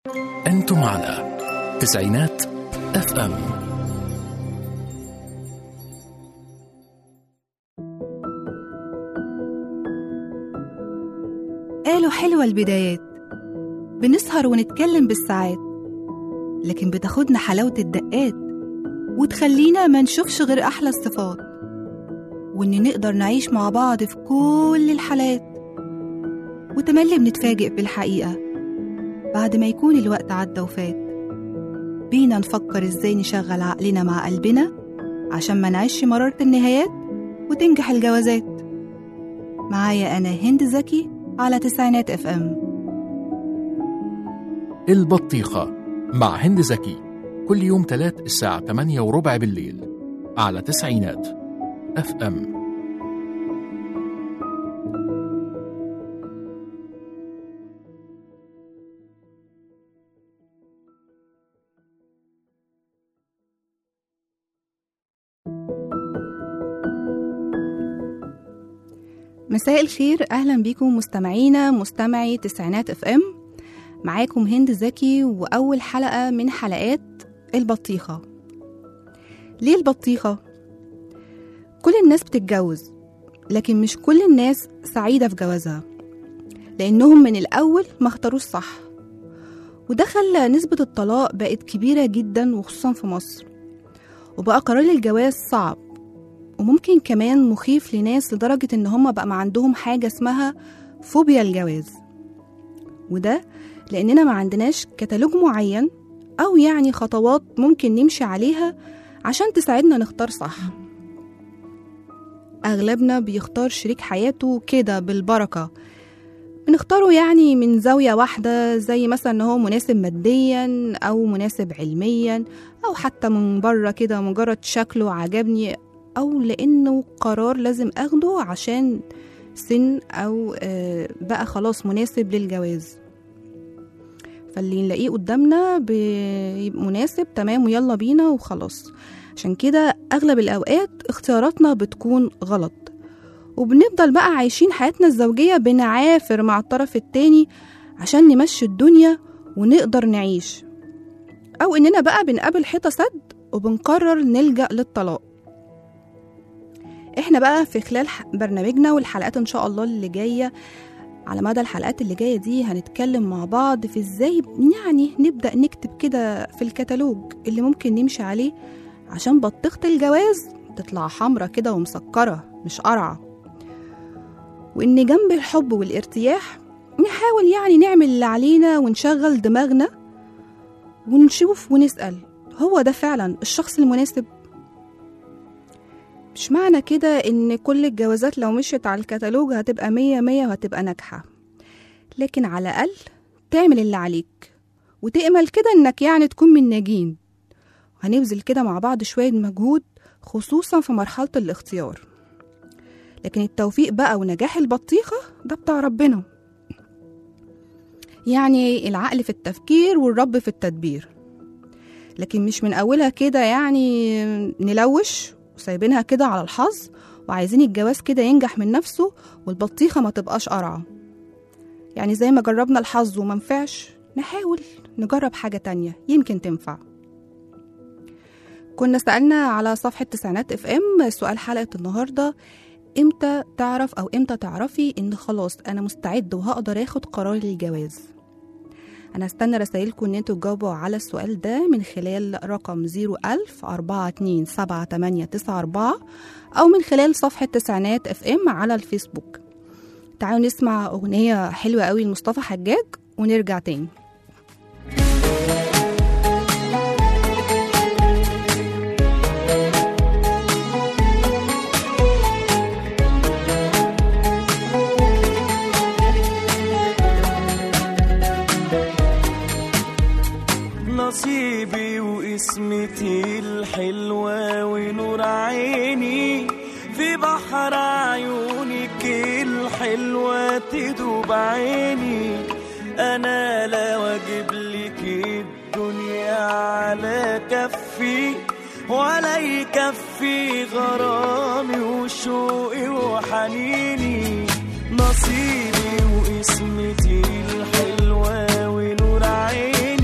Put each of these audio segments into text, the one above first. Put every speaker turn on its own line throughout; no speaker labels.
أنتم على تسعينات FM.
قالوا حلوة البدايات، بنسهر ونتكلم بالساعات، لكن بتاخدنا حلاوة الدقات وتخلينا ما نشوفش غير أحلى الصفات، وإن نقدر نعيش مع بعض في كل الحالات، وتملي بنتفاجئ بالحقيقة بعد ما يكون الوقت عدى وفات. بينا نفكر إزاي نشغل عقلنا مع قلبنا عشان ما نعيش مرارة النهايات وتنجح الجوازات. معايا أنا هند زكي على تسعينات FM.
البطيخة مع هند زكي كل يوم 3 الساعة 8:15 بالليل على تسعينات FM.
مساء الخير، أهلا بيكم مستمعينا مستمعي تسعينات FM. معاكم هند زكي وأول حلقة من حلقات البطيخة. ليه البطيخة؟ كل الناس بتتجوز، لكن مش كل الناس سعيدة في جوازها، لأنهم من الأول ما اختاروش صح، وده خلى نسبة الطلاق بقت كبيرة جدا وخصوصا في مصر، وبقى قرار الجواز صعب وممكن كمان مخيف لناس لدرجة إن هم بقى ما عندهم حاجة اسمها فوبيا الجواز، وده لأننا ما عندناش كتالوج معين أو يعني خطوات ممكن نمشي عليها عشان تساعدنا نختار صح. أغلبنا بيختار شريك حياته كده بالبركة، بنختاره يعني من زاوية واحدة، زي مثلا إن هو مناسب ماديا أو مناسب علميا، أو حتى من بره كده مجرد شكله عجبني، أو لأنه قرار لازم أخده عشان سن أو بقى خلاص مناسب للجواز. فاللي نلاقيه قدامنا مناسب تمام ويلا بينا وخلاص. عشان كده أغلب الأوقات اختياراتنا بتكون غلط، وبنفضل بقى عايشين حياتنا الزوجية بنعافر مع الطرف التاني عشان نمشي الدنيا ونقدر نعيش، أو إننا بقى بنقابل حيطة سد وبنقرر نلجأ للطلاق. احنا بقى في خلال برنامجنا والحلقات ان شاء الله اللي جاية، على مدى الحلقات اللي جاية دي هنتكلم مع بعض في ازاي يعني نبدأ نكتب كده في الكتالوج اللي ممكن نمشي عليه عشان بطيخة الجواز تطلع حمرة كده ومسكرة مش قرعة، وان جنب الحب والارتياح نحاول يعني نعمل اللي علينا ونشغل دماغنا ونشوف ونسأل هو ده فعلا الشخص المناسب. مش معنى كده ان كل الجوازات لو مشيت على الكتالوج هتبقى 100 وهتبقى ناجحة، لكن على الأقل تعمل اللي عليك وتأمل كده انك يعني تكون من ناجين. هنبذل كده مع بعض شوية مجهود خصوصا في مرحلة الاختيار، لكن التوفيق بقى ونجاح البطيخة ده بتاع ربنا، يعني العقل في التفكير والرب في التدبير، لكن مش من أولها كده يعني نلوش وسايبينها كده على الحظ وعايزين الجواز كده ينجح من نفسه والبطيخة ما تبقاش قرعة. يعني زي ما جربنا الحظ وما نفعش نحاول نجرب حاجة تانية يمكن تنفع. كنا سألنا على صفحة تسعينات FM سؤال حلقة النهاردة: امتى تعرف أو امتى تعرفي ان خلاص أنا مستعد وهقدر اخد قرار الجواز؟ أنا استنى رسائلكم إن انتوا تجاوبوا على السؤال ده من خلال رقم 010427894 أو من خلال صفحة تسعينات FM على الفيسبوك. تعالوا نسمع أغنية حلوة قوي لمصطفى حجاج ونرجع تاني.
نصيبي واسمتي الحلوة ونور عيني في بحر عيونك الحلوة تدوب عيني. أنا لا واجب لك الدنيا على كفي ولا يكفي غرامي وشوقي وحنيني. نصيبي واسمتي الحلوة ونور عيني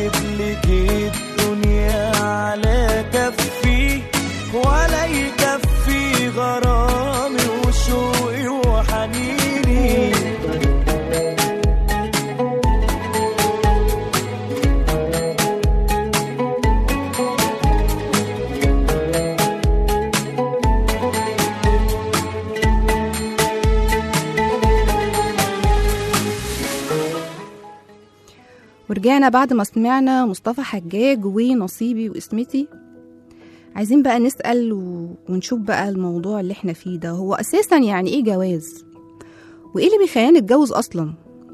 لك الدنيا على كفي ولا يكفي غرامي وشوقي وحنيني.
ورجعنا بعد ما سمعنا مصطفى حجاج ونصيبي واسمتي. عايزين بقى نسأل ونشوف بقى الموضوع اللي احنا فيه ده، هو أساسا يعني ايه جواز؟ وايه اللي بيخلينا نتجوز أصلا؟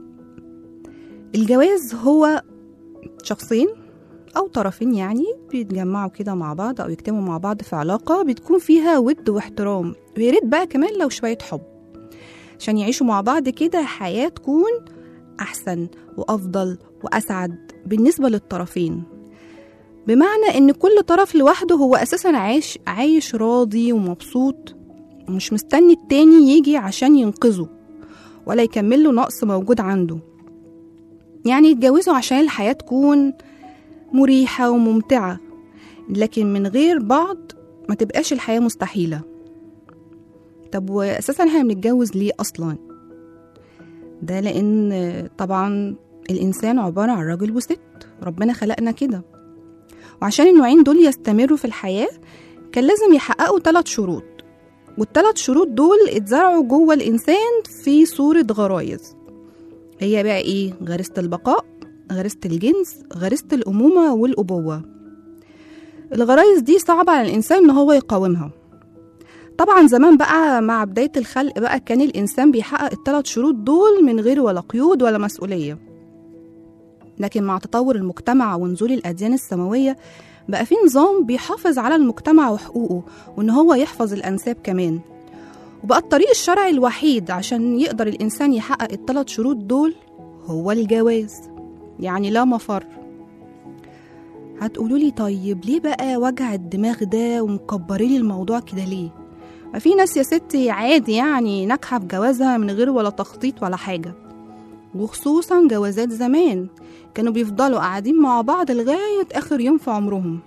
الجواز هو شخصين أو طرفين يعني بيتجمعوا كده مع بعض أو يجتمعوا مع بعض في علاقة بتكون فيها ود واحترام، وياريت بقى كمان لو شوية حب، عشان يعيشوا مع بعض كده حياة تكون أحسن وأفضل وأسعد بالنسبة للطرفين. بمعنى إن كل طرف لوحده هو أساسا عايش راضي ومبسوط، ومش مستني التاني يجي عشان ينقذه ولا يكمله نقص موجود عنده. يعني يتجوزوا عشان الحياة تكون مريحة وممتعة، لكن من غير بعض ما تبقاش الحياة مستحيلة. طب وأساسا احنا بنتجوز ليه أصلا؟ ده لأن طبعا الإنسان عبارة عن راجل وست، ربنا خلقنا كده، وعشان النوعين دول يستمروا في الحياة كان لازم يحققوا 3 شروط، وال3 شروط دول اتزرعوا جوه الإنسان في صورة غرايز. هي بقى إيه؟ غريزة البقاء، غريزة الجنس، غريزة الأمومة والأبوة. الغرايز دي صعبة على الإنسان إن هو يقاومها. طبعا زمان بقى مع بداية الخلق بقى كان الإنسان بيحقق ال3 شروط دول من غير ولا قيود ولا مسؤولية، لكن مع تطور المجتمع ونزول الأديان السماوية بقى في نظام بيحافظ على المجتمع وحقوقه، وإن هو يحفظ الأنساب كمان. وبقى الطريق الشرعي الوحيد عشان يقدر الإنسان يحقق ال3 شروط دول هو الجواز، يعني لا مفر. هتقولولي طيب ليه بقى وجع الدماغ ده ومكبرين الموضوع كده ليه؟ ما في ناس يا ستي عادي يعني ناجحة في جوازها من غير ولا تخطيط ولا حاجة، وخصوصا جوازات زمان كانوا بيفضلوا قاعدين مع بعض لغاية آخر يوم في عمرهم.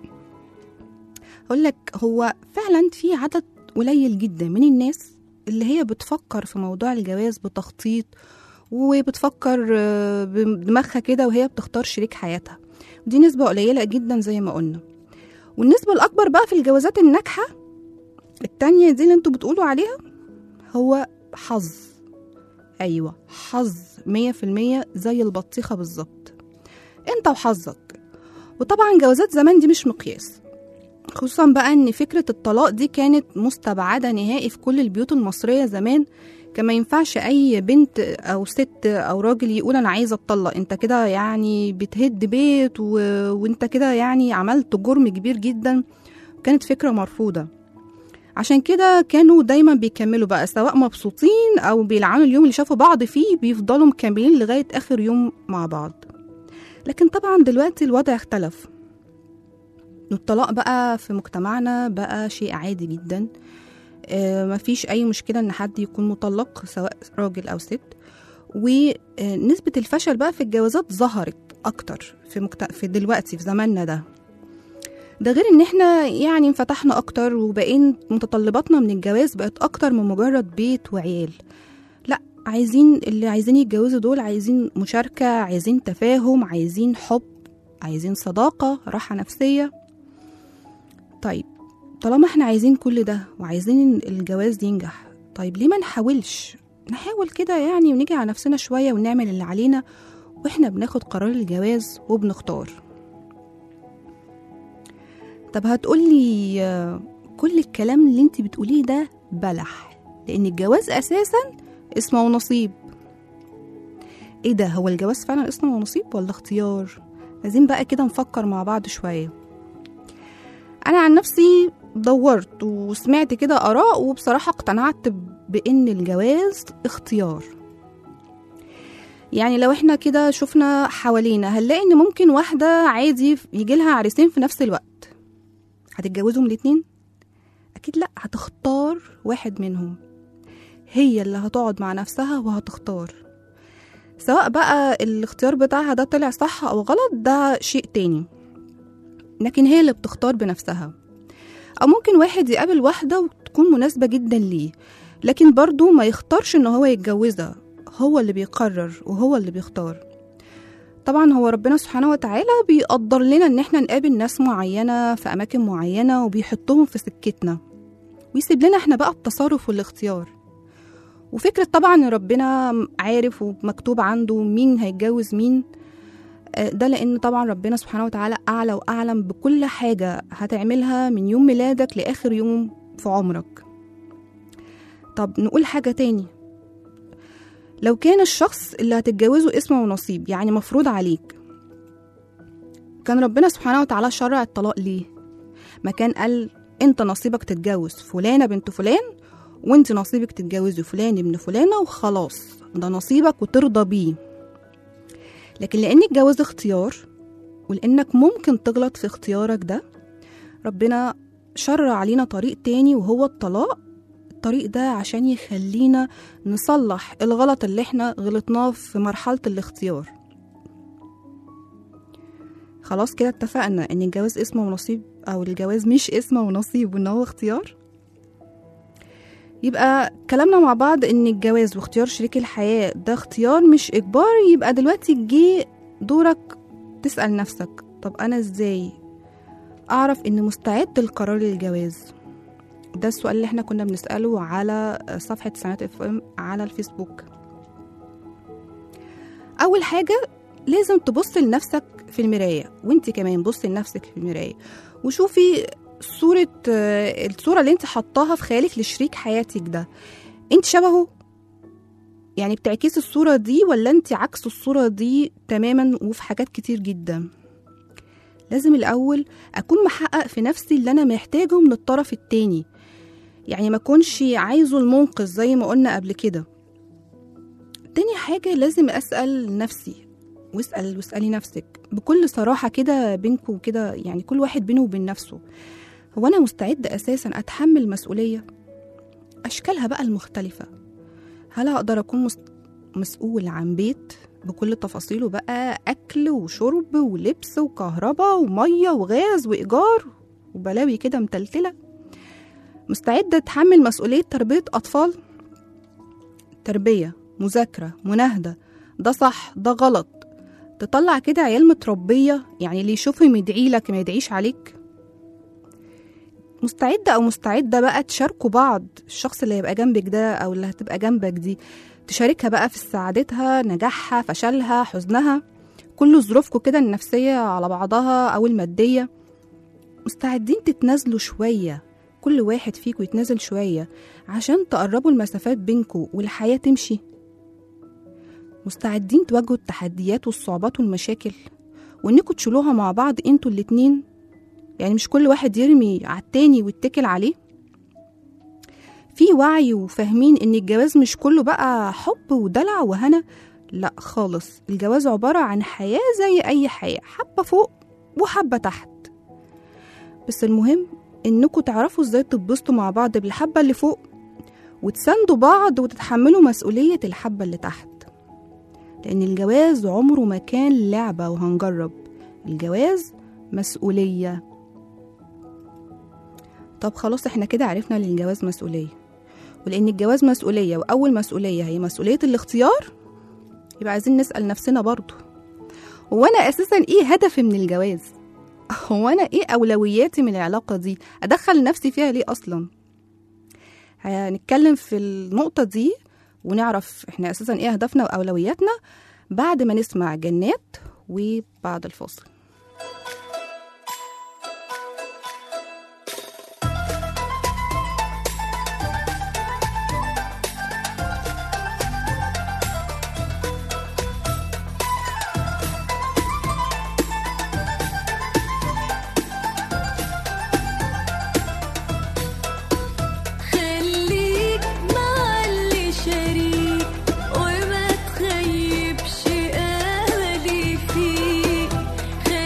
أقولك هو فعلا في عدد قليل جدا من الناس اللي هي بتفكر في موضوع الجواز بتخطيط وبتفكر بدماغها كده وهي بتختار شريك حياتها، ودي نسبة قليلة جدا زي ما قلنا. والنسبة الأكبر بقى في الجوازات الناجحة التانية دي اللي انتوا بتقولوا عليها هو حظ. أيوة حظ 100% زي البطيخة بالظبط، انت وحظك. وطبعا جوازات زمان دي مش مقياس، خصوصا بقى ان فكرة الطلاق دي كانت مستبعدة نهائي في كل البيوت المصرية زمان. كان ما ينفعش اي بنت او ست او راجل يقول انا عايزة اتطلق، انت كده يعني بتهد بيت وانت كده يعني عملت جرم كبير جدا. كانت فكرة مرفوضة، عشان كده كانوا دايما بيكملوا بقى سواء مبسوطين او بيلعنوا اليوم اللي شافوا بعض فيه، بيفضلوا مكملين لغاية اخر يوم مع بعض. لكن طبعا دلوقتي الوضع اختلف، الطلاق بقى في مجتمعنا بقى شيء عادي جدا. مفيش اي مشكلة ان حد يكون مطلق سواء راجل او ست. ونسبة الفشل بقى في الجوازات ظهرت اكتر في دلوقتي في زماننا ده غير ان احنا يعني انفتحنا اكتر وبقين متطلباتنا من الجواز بقت اكتر من مجرد بيت وعيال. لا، اللي عايزين يتجوزوا دول عايزين مشاركة، عايزين تفاهم، عايزين حب، عايزين صداقة، راحة نفسية. طيب طالما احنا عايزين كل ده وعايزين الجواز ينجح، طيب ليه ما نحاول كده يعني ونيجي على نفسنا شوية ونعمل اللي علينا واحنا بناخد قرار الجواز وبنختار. طب هتقولي كل الكلام اللي انت بتقوليه ده بلح، لان الجواز اساسا اسمه ونصيب. ايه ده، هو الجواز فعلا اسمه ونصيب ولا اختيار؟ لازم بقى كده نفكر مع بعض شوية. انا عن نفسي دورت وسمعت كده آراء، وبصراحة اقتنعت بان الجواز اختيار. يعني لو احنا كده شفنا حوالينا هنلاقي ان ممكن واحدة عادي يجيلها عريسين في نفس الوقت، هتتجوزهم الاتنين؟ اكيد لا، هتختار واحد منهم، هي اللي هتقعد مع نفسها وهتختار. سواء بقى الاختيار بتاعها ده طلع صح أو غلط ده شيء تاني، لكن هي اللي بتختار بنفسها. أو ممكن واحد يقابل واحدة وتكون مناسبة جدا ليه، لكن برضو ما يختارش إن هو يتجوزها، هو اللي بيقرر وهو اللي بيختار. طبعا هو ربنا سبحانه وتعالى بيقدر لنا إن احنا نقابل ناس معينة في أماكن معينة وبيحطهم في سكتنا، ويسيب لنا احنا بقى التصرف والاختيار. وفكرة طبعا إن ربنا عارف ومكتوب عنده مين هيتجوز مين، ده لأن طبعا ربنا سبحانه وتعالى أعلى وأعلم بكل حاجة هتعملها من يوم ميلادك لآخر يوم في عمرك. طب نقول حاجة تاني، لو كان الشخص اللي هتتجوزه اسمه ونصيب، يعني مفروض عليك، كان ربنا سبحانه وتعالى شرع الطلاق ليه؟ ما كان قال انت نصيبك تتجوز فلانة بنت فلان، وانت نصيبك تتجوزي فلان ابن فلانة، وخلاص ده نصيبك وترضى بيه. لكن لأن الجواز اختيار، ولأنك ممكن تغلط في اختيارك ده، ربنا شرع علينا طريق تاني وهو الطلاق. الطريق ده عشان يخلينا نصلح الغلط اللي احنا غلطناه في مرحلة الاختيار. خلاص كده اتفقنا ان الجواز اسمه ونصيب، او الجواز مش اسمه ونصيب وان هو اختيار. يبقى كلامنا مع بعض ان الجواز واختيار شريك الحياة ده اختيار مش اجبار. يبقى دلوقتي جه دورك تسأل نفسك، طب انا ازاي اعرف اني مستعد للقرار للجواز؟ ده السؤال اللي احنا كنا بنسأله على صفحة تسعينات FM على الفيسبوك. اول حاجة لازم تبص لنفسك في المراية، وانت كمان بص لنفسك في المراية وشوفي الصورة اللي انت حطاها في خيالك لشريك حياتك ده، انت شبهه؟ يعني بتعكس الصورة دي ولا انت عكس الصورة دي تماما وفي حاجات كتير جدا؟ لازم الأول أكون محقق في نفسي اللي أنا محتاجه من الطرف التاني، يعني ما كونش عايزه المنقذ زي ما قلنا قبل كده. تاني حاجة لازم أسأل نفسي واسألي نفسك بكل صراحة كده بينكم كده، يعني كل واحد بينه وبين نفسه، هو أنا مستعد أساسا أتحمل مسؤولية أشكالها بقى المختلفة؟ هل أقدر أكون مسؤول عن بيت بكل تفاصيله بقى، أكل وشرب ولبس وكهرباء ومية وغاز وإيجار وبلاوي كده متلتلة؟ مستعدة أتحمل مسؤولية تربية أطفال؟ تربية، مذاكرة، مناهدة، ده صح ده غلط، تطلع كده عيال متربية، يعني اللي يشوفهم يدعي لك ما يدعيش عليك؟ مستعدة أو مستعدة بقى تشاركوا بعض، الشخص اللي هيبقى جنبك ده أو اللي هتبقى جنبك دي تشاركها بقى في سعادتها، نجاحها، فشلها، حزنها، كل ظروفكم كده النفسية على بعضها أو المادية؟ مستعدين تتنازلوا شوية، كل واحد فيكم يتنازل شوية عشان تقربوا المسافات بينكم والحياة تمشي؟ مستعدين تواجهوا التحديات والصعوبات والمشاكل وإنكم تشيلوها مع بعض انتوا الاتنين؟ يعني مش كل واحد يرمي على التاني ويتكل عليه. في وعي وفاهمين ان الجواز مش كله بقى حب ودلع وهنا، لا خالص، الجواز عبارة عن حياة زي اي حياة، حبة فوق وحبة تحت، بس المهم انكم تعرفوا ازاي تتبسطوا مع بعض بالحبة اللي فوق وتساندوا بعض وتتحملوا مسؤولية الحبة اللي تحت، لان الجواز عمره ما كان لعبة وهنجرب، الجواز مسؤولية. طب خلاص احنا كده عرفنا ان الجواز مسؤولية، ولان الجواز مسؤولية واول مسؤولية هي مسؤولية الاختيار، يبقى عايزين نسأل نفسنا برضو، هو انا اساسا ايه هدفي من الجواز؟ هو انا ايه اولوياتي من العلاقة دي؟ ادخل نفسي فيها ليه اصلا؟ هنتكلم في النقطة دي ونعرف احنا اساسا ايه هدفنا واولوياتنا بعد ما نسمع جنات وبعد الفاصل.
خليك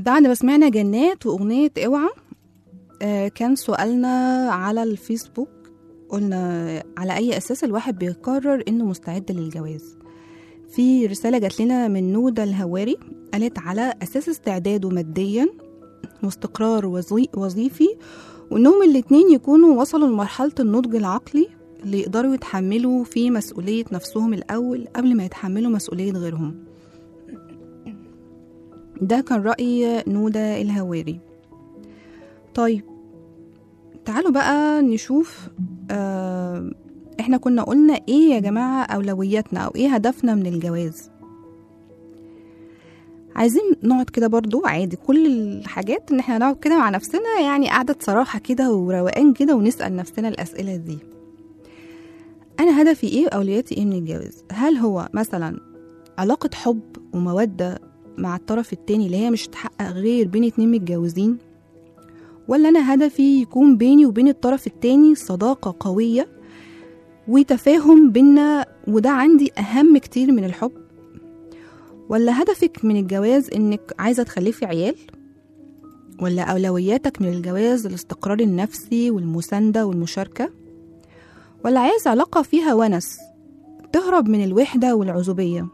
بعد ما سمعنا جنات وأغنية اوعى، كان سؤالنا على الفيسبوك، قلنا على أي أساس الواحد بيقرر إنه مستعد للجواز. في رسالة جات لنا من نودة الهواري، قالت على أساس استعداده ماديا واستقرار وظيفي، وإنهم الاتنين يكونوا وصلوا لمرحلة النضج العقلي اللي يقدروا يتحملوا في مسؤولية نفسهم الأول قبل ما يتحملوا مسؤولية غيرهم. ده كان رأي نودة الهواري. طيب تعالوا بقى نشوف احنا كنا قلنا ايه يا جماعة أولوياتنا أو ايه هدفنا من الجواز. عايزين نقعد كده برضو عادي، كل الحاجات ان احنا نقعد كده مع نفسنا، يعني قعدة صراحة كده وروقان كده، ونسأل نفسنا الأسئلة دي. أنا هدفي ايه وأولوياتي ايه من الجواز؟ هل هو مثلا علاقة حب ومودة مع الطرف التاني اللي هي مش تحقق غير بين اتنين متجوزين، ولا أنا هدفي يكون بيني وبين الطرف التاني صداقة قوية وتفاهم بينا، وده عندي أهم كتير من الحب؟ ولا هدفك من الجواز إنك عايزة تخلفي عيال؟ ولا أولوياتك من الجواز الاستقرار النفسي والمساندة والمشاركة؟ ولا عايز علاقة فيها ونس تهرب من الوحدة والعزوبية؟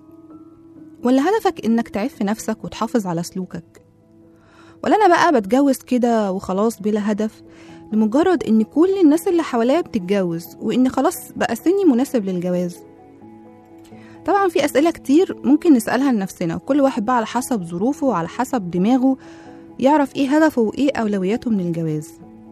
ولا هدفك إنك تعف نفسك وتحافظ على سلوكك؟ ولا أنا بقى بتجوز كده وخلاص بلا هدف، لمجرد إن كل الناس اللي حواليا بتتجوز وإن خلاص بقى سني مناسب للجواز؟ طبعا في أسئلة كتير ممكن نسألها لنفسنا، وكل واحد بقى على حسب ظروفه وعلى حسب دماغه يعرف إيه هدفه وإيه أولوياته من الجواز.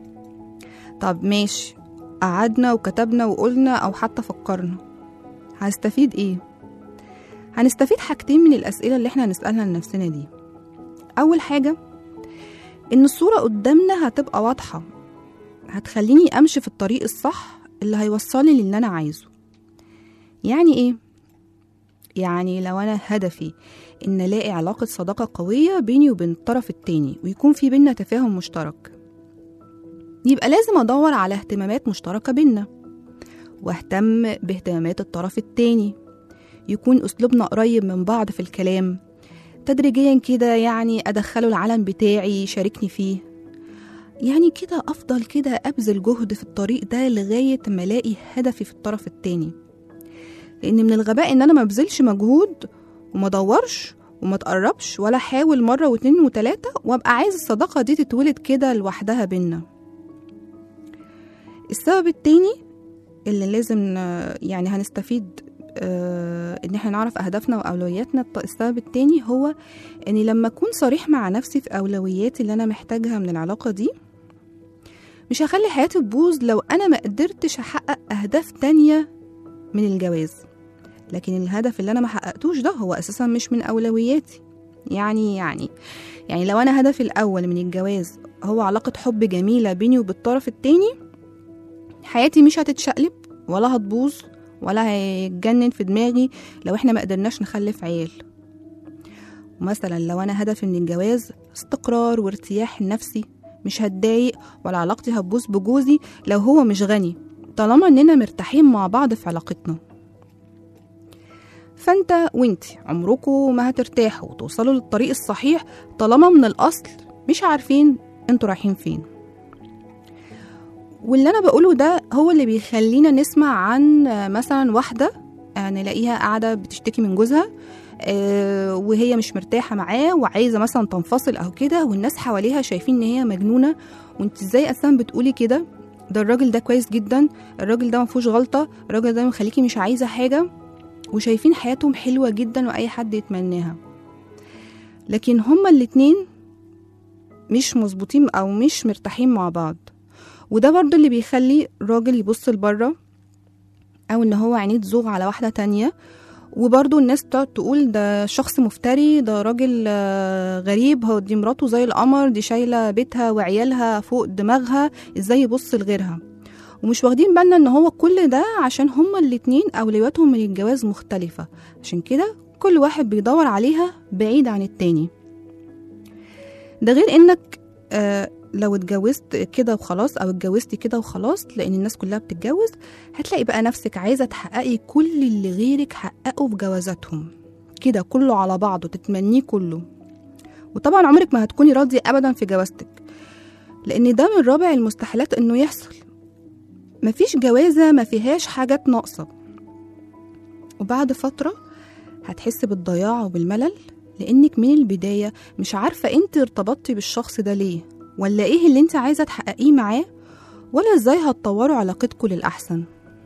طب ماشي، قعدنا وكتبنا وقلنا أو حتى فكرنا، هنستفيد إيه؟ هنستفيد حاجتين من الأسئلة اللي احنا هنسألها لنفسنا دي. أول حاجة، إن الصورة قدامنا هتبقى واضحة، هتخليني أمشي في الطريق الصح اللي هيوصلني للي أنا عايزه. يعني إيه؟ يعني لو أنا هدفي إن ألاقي علاقة صداقة قوية بيني وبين الطرف التاني ويكون في بينا تفاهم مشترك، يبقى لازم أدور على اهتمامات مشتركة بينا، واهتم باهتمامات الطرف التاني، يكون أسلوبنا قريب من بعض في الكلام، تدريجيا كده يعني أدخله العالم بتاعي يشاركني فيه. يعني كده أفضل كده أبذل جهد في الطريق ده لغاية ما ألاقي هدفي في الطرف التاني. لأن من الغباء إن أنا ما بذلش مجهود وما دورش وما تقربش ولا حاول مرة واتنين وتلاتة، وابقى عايز الصداقة دي تتولد كده لوحدها بينا. السبب التاني اللي لازم يعني هنستفيد ان احنا نعرف اهدافنا واولوياتنا، السبب التاني هو اني لما اكون صريح مع نفسي في اولوياتي اللي انا محتاجها من العلاقة دي، مش هخلي حياتي تبوظ لو انا ما قدرتش احقق اهداف تانية من الجواز. لكن الهدف اللي انا ما حققتوش ده هو اساسا مش من اولوياتي. يعني لو انا هدفي الاول من الجواز هو علاقة حب جميلة بيني وبالطرف التاني، حياتي مش هتتشقلب ولا هتبوظ ولا هيتجنن في دماغي لو احنا ما قدرناش نخلف عيال. ومثلا لو انا هدفي من الجواز استقرار وارتياح نفسي، مش هتضايق ولا علاقتي هتبوظ بجوزي لو هو مش غني، طالما اننا مرتاحين مع بعض في علاقتنا. فانت وانتي عمركم ما هترتاحوا وتوصلوا للطريق الصحيح طالما من الاصل مش عارفين انتوا رايحين فين. واللي انا بقوله ده هو اللي بيخلينا نسمع عن مثلا واحدة نلاقيها قاعدة بتشتكي من جوزها وهي مش مرتاحة معاه وعايزة مثلا تنفصل او كده، والناس حواليها شايفين ان هي مجنونة، وانت ازاي اصلا بتقولي كده؟ ده الراجل ده كويس جدا، الراجل ده مفهوش غلطة، الراجل ده مخليكي مش عايزة حاجة، وشايفين حياتهم حلوة جدا واي حد يتمناها. لكن هما الاتنين مش مظبوطين او مش مرتاحين مع بعض. وده برضو اللي بيخلي الراجل يبص لبره، او ان هو عينيه تزوغ على واحدة تانية، وبرضو الناس تقعد تقول ده شخص مفتري، ده راجل غريب، هو دي مراته زي القمر، دي شايلة بيتها وعيالها فوق دماغها، ازاي يبص لغيرها؟ ومش واخدين بالنا ان هو كل ده عشان هما الاتنين اولوياتهم من الجواز مختلفة، عشان كده كل واحد بيدور عليها بعيد عن التاني. ده غير انك لو اتجوزت كده وخلاص او اتجوزتي كده وخلاص، لان الناس كلها بتتجوز، هتلاقي بقى نفسك عايزة تحققي كل اللي غيرك حققوا في جوازاتهم كده كله على بعضه، تتمنيه كله. وطبعا عمرك ما هتكوني راضية أبدا في جوازتك، لأن ده من رابع المستحيلات إنه يحصل. مفيش جوازة ما فيهاش حاجات ناقصة، وبعد فترة هتحس بالضياع وبالملل، لأنك من البداية مش عارفة انت ارتبطتي بالشخص ده ليه، ولا ايه اللي انت عايزة تحققيه معاه، ولا ازاي هتطوروا علاقتكم للأحسن.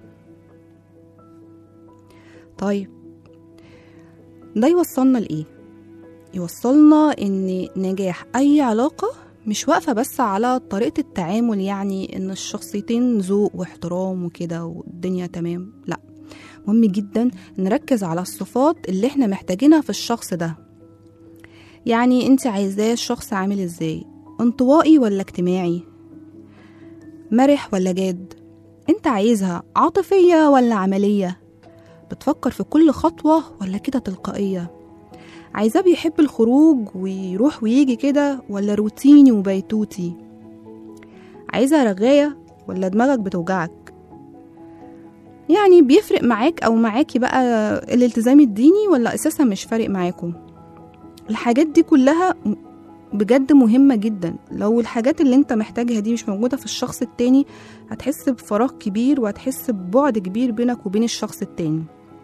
طيب ده يوصلنا لإيه؟ يوصلنا إن نجاح أي علاقة مش واقفة بس على طريقة التعامل، يعني إن الشخصيتين ذوق واحترام وكده والدنيا تمام، لأ، مهم جدا نركز على الصفات اللي احنا محتاجينها في الشخص ده. يعني انت عايزاه الشخص عامل ازاي؟ انطوائي ولا اجتماعي؟ مرح ولا جاد؟ انت عايزها عاطفية ولا عملية؟ بتفكر في كل خطوة ولا كده تلقائية؟ عايزاه بيحب الخروج ويروح ويجي كده ولا روتيني وبيتوتي؟ عايزة رغاية ولا دماغك بتوجعك؟ يعني بيفرق معاك أو معاكي بقى الالتزام الديني ولا أساسا مش فارق معاكم؟ الحاجات دي كلها بجد مهمة جدا. لو الحاجات اللي انت محتاجها دي مش موجودة في الشخص التاني، هتحس بفراغ كبير وهتحس ببعد كبير بينك وبين الشخص التاني.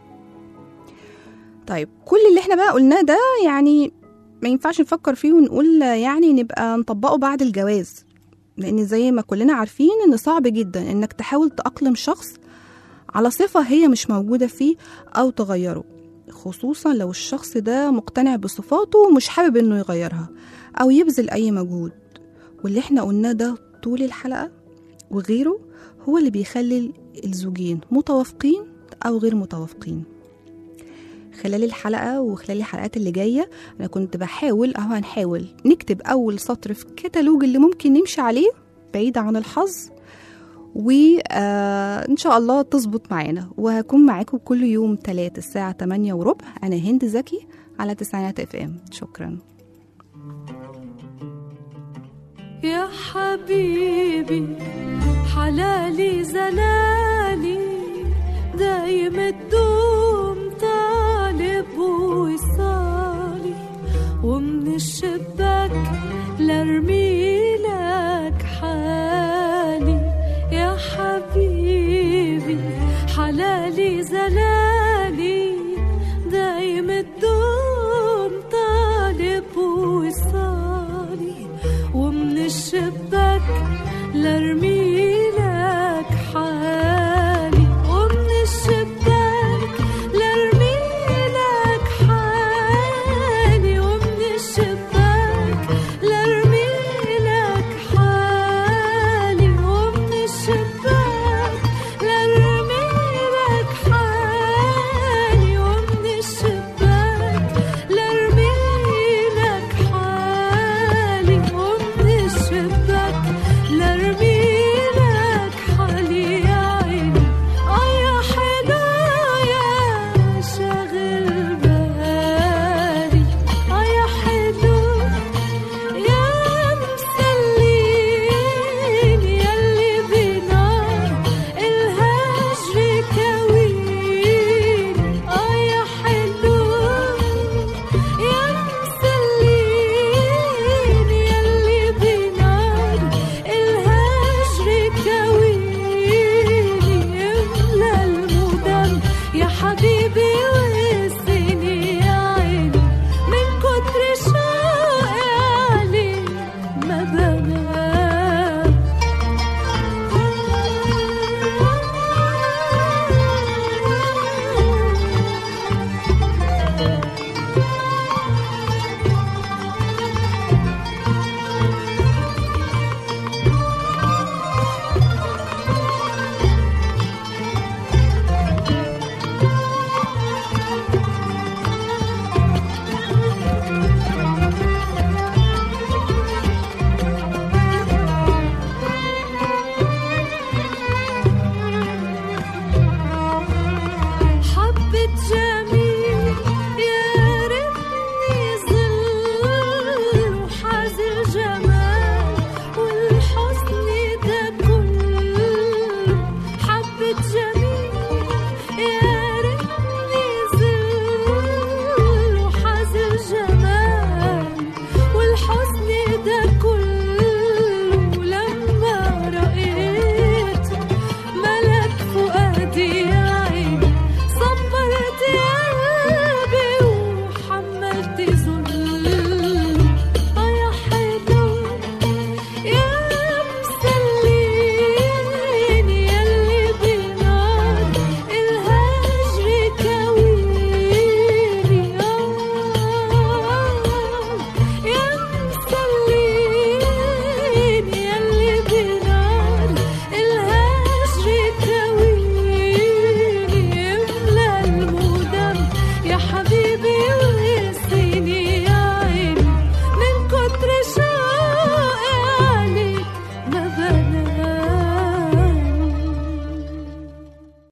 طيب كل اللي احنا بقى قلناه ده يعني ما ينفعش نفكر فيه ونقول يعني نبقى نطبقه بعد الجواز، لأن زي ما كلنا عارفين ان صعب جدا انك تحاول تأقلم شخص على صفة هي مش موجودة فيه أو تغيره، خصوصا لو الشخص ده مقتنع بصفاته ومش حابب انه يغيرها أو يبذل أي مجهود. واللي احنا قلناه ده طول الحلقة وغيره هو اللي بيخلي الزوجين متوافقين أو غير متوافقين. خلال الحلقة وخلال الحلقات اللي جاية أنا كنت بحاول أو هنحاول نكتب أول سطر في كتالوج اللي ممكن نمشي عليه بعيد عن الحظ، وإن شاء الله تظبط معانا. وهكون معاكم كل يوم 3 الساعة 8:15. أنا هند زكي على 9 FM. شكرا
يا حبيبي، حلالي زلالي، دايم الدوم طالب وصالي، ومن الشباك لارمي لك حالي. يا حبيبي، حلالي زلالي، دايم الدوم طالب وصالي، ومن الشباك لارمي لك حالي، ومن الشباك لارمي لك حالي، ومن الشباك لارمي لك حالي، ومن الشباك لارمي لك حالي، ومن الشباك لارمي لك حالي، ومن الشباك لارمي لك حالي. يا عيني يا حنايا شاغل بالي، يا حلو يا مسلين، ياللي بنار الهجر كوين. يا حلو يا مسلين، ياللي بنار الهجر كوين. املى المدام يا حبيبي واسقني يا عيني، من كتر شوقي عليك ما بنام.